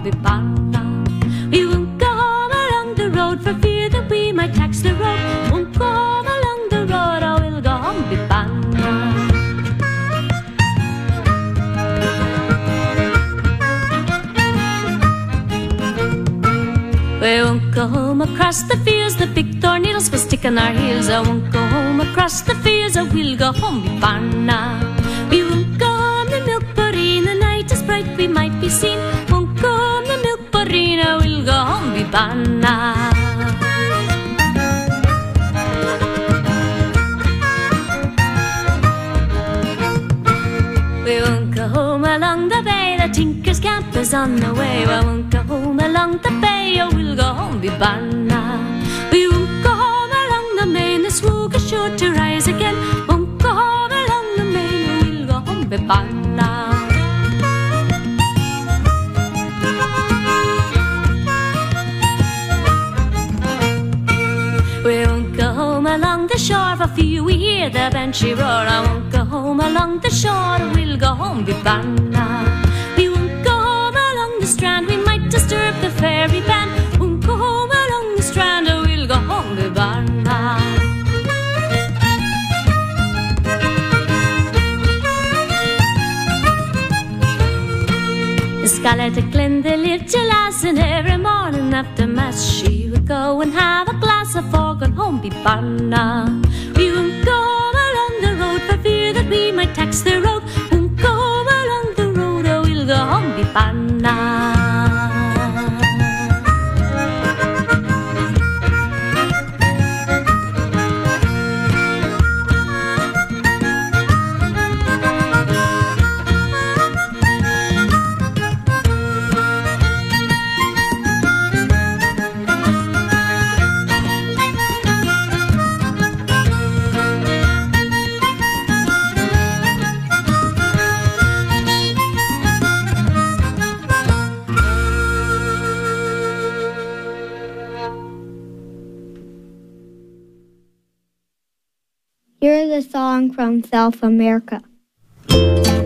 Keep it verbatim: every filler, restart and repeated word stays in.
home Bibanna. We won't go home along the road for fear that we might tax the road. Won't go home along the road, oh, we'll go home Bibanna. We won't go home across the fields, the big thorn needles will stick on our heels. I won't go home across the fields, I will go home Bibanna. We won't go home the milk bureen, the night is bright, we might be seen. Won't go home the milk bureen, I will go home Bibanna. We won't go home along the bay, the tinker's camp is on the way. I won't go home along the bay, I will go home Bibanna. We won't go home along the main, the swoog is sure to rise again. Won't go home along the main, I will go home Bibanna. We won't go home along the shore for fear we hear the banshee roar. I won't go home along the shore, we'll go home Bibanna. We won't go home along the strand, we might disturb the fairy band. Won't go home along the strand, we'll go home Bibanna. Scarlet at Glendale lived till last, and every morning after mass she would go and have a glass of fog on home Bibanna. We won't go home along the road for fear that we might tax the road. Won't go home along the road, or we'll go home Bibanna. Here's a song from South America.